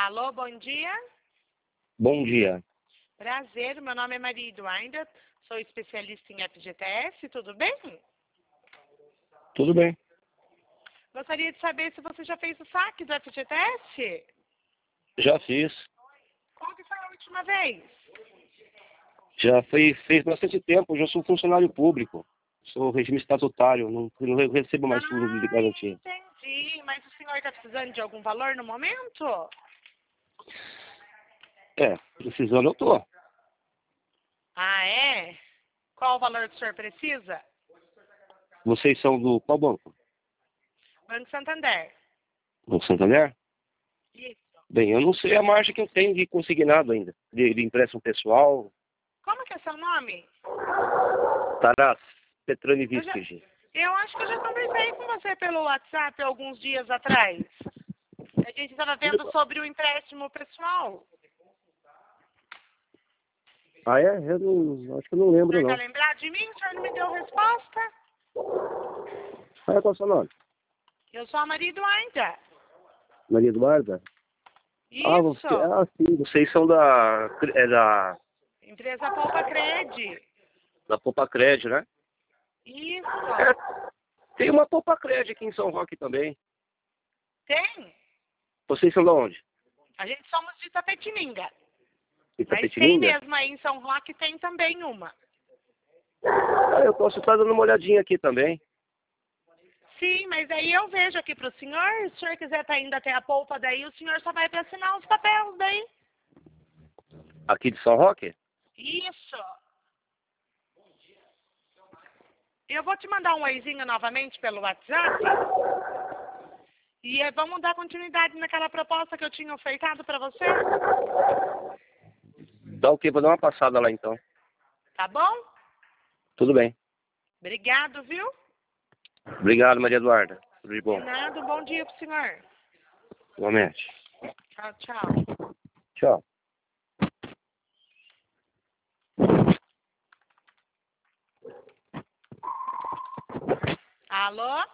Alô, bom dia. Bom dia. Prazer, meu nome é Maria Eduarda, sou especialista em FGTS, tudo bem? Tudo bem. Gostaria de saber se você já fez o saque do FGTS? Já fiz. Qual que foi a última vez? Já fez bastante tempo. Já sou funcionário público. Sou regime estatutário. Não recebo mais fundo de garantia. Entendi. Mas o senhor está precisando de algum valor no momento? Precisando eu tô. Ah, é? Qual o valor que o senhor precisa? Vocês são do qual banco? Banco Santander. Do Santander? Isso. Bem, eu não sei a margem que eu tenho de consignado ainda. De empréstimo pessoal. Como que é seu nome? Taras Petrani Eu, já, Vistige. eu acho que eu já conversei com você pelo WhatsApp alguns dias atrás. A gente estava vendo sobre o empréstimo pessoal. Ah, é? Eu não, acho que eu não O lembro, senhor não. quer lembrar de mim? O senhor não me deu resposta? Ah, qual é o seu nome? Eu sou a Maria Eduarda. Maria Eduarda? Isso. Sim. Vocês são da Empresa Poupa Cred. Poupa Cred, né? Isso. Tem uma Poupa Cred aqui em São Roque também. Tem. Vocês são de onde? A gente somos de Itapetininga. Mas tem Itapetininga? mesmo aí em São Roque, tem também uma. Eu posso estar dando uma olhadinha aqui também. Sim, mas aí eu vejo aqui para o senhor. Se o senhor quiser estar indo até a polpa daí, o senhor só vai para assinar os papéis daí. Aqui de São Roque? Isso. Eu vou te mandar um oizinho novamente pelo WhatsApp. E vamos dar continuidade naquela proposta que eu tinha ofertado para você. Dá o quê? Vou dar uma passada lá então. Tá bom? Tudo bem. Obrigado, viu? Obrigado, Maria Eduarda. Tudo de bom. De nada, um bom dia pro senhor. Igualmente. Tchau, tchau. Tchau. Alô?